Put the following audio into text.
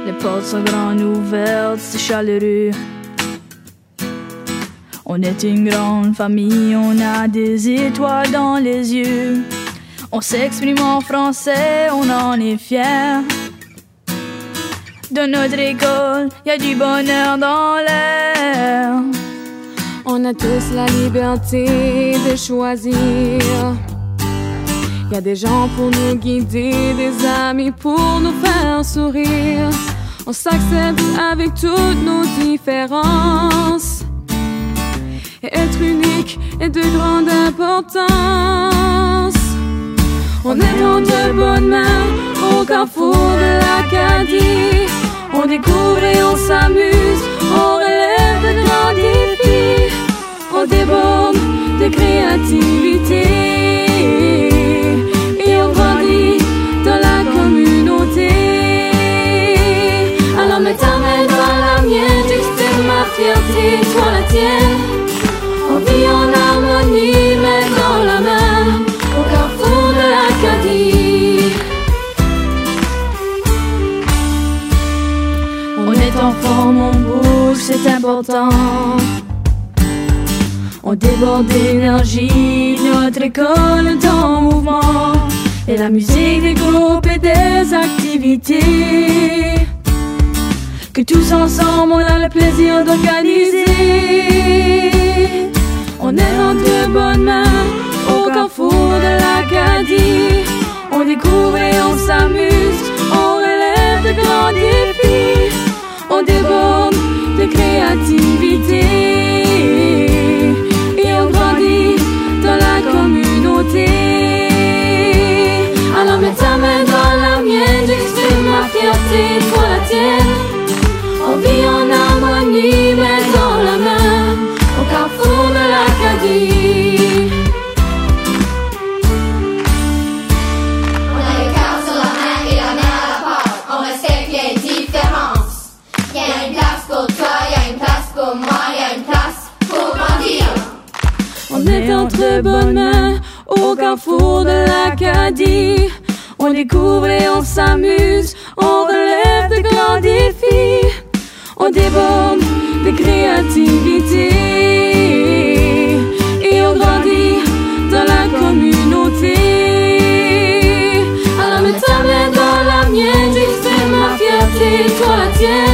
Les portes sont grandes ouvertes, c'est chaleureux. On est une grande famille, on a des étoiles dans les yeux. On s'exprime en français, on en est fiers. De notre école, y a du bonheur dans l'air. On a tous la liberté de choisir. Y a des gens pour nous guider, des amis pour nous faire sourire. On s'accepte avec toutes nos différences. Et être unique est de grande importance. On est dans de bonnes mains au carrefour de l'Acadie. On découvre et on s'amuse, on relève de grands défis. On déborde de créativité et on grandit dans la communauté. Alors mets ta main dans la mienne, j'exprime ma fierté, toi la tienne. On vit en harmonie, main dans la main, au carrefour de l'Acadie. On est en forme, on bouge, c'est important. On déborde d'énergie, notre école est en mouvement. Et la musique des groupes et des activités que tous ensemble on a le plaisir d'organiser. On est en de bonnes mains au carrefour de l'Acadie. On découvre et on s'amuse, on relève de grands défis. On déborde de créativité et on grandit dans la communauté. Alors mets ta main dans la mienne, j'exprime ma fierté, toi la tienne. On vit en harmonie, main dans la main, au carrefour de l'Acadie. On a le cœur sur la main et la main à la pâte. On respecte les différences. Y'a une place pour toi, y'a une place pour moi, y'a une place pour grandir. On est entre bonnes mains au carrefour de l'Acadie. On découvre et on s'amuse, on relève de grands défis. On déborde de créativité et on grandit dans la communauté. Alors mets ta main dans la mienne, j'exprime ma fierté, toi la tienne.